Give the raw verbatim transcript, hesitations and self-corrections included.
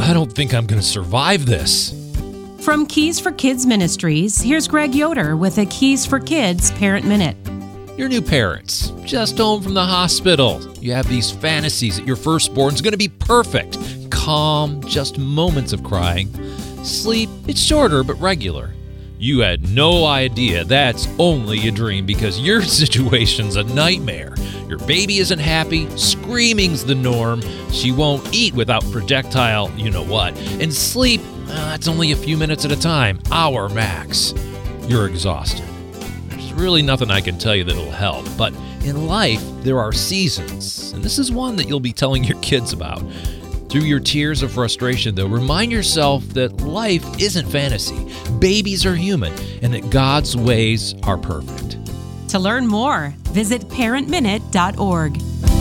I don't think I'm going to survive this. From Keys for Kids Ministries, here's Greg Yoder with a Keys for Kids Parent Minute. You're new parents, just home from the hospital. You have these fantasies that your firstborn's going to be perfect. Calm, just moments of crying. Sleep, it's shorter but regular. You had no idea that's only a dream because your situation's a nightmare. Your baby isn't happy, screaming's the norm, she won't eat without projectile you-know-what, and sleep, uh, that's only a few minutes at a time, hour max. You're exhausted. There's really nothing I can tell you that'll help, but in life, there are seasons, and this is one that you'll be telling your kids about. Through your tears of frustration, though, remind yourself that life isn't fantasy. Babies are human, and that God's ways are perfect. To learn more, visit parent minute dot org.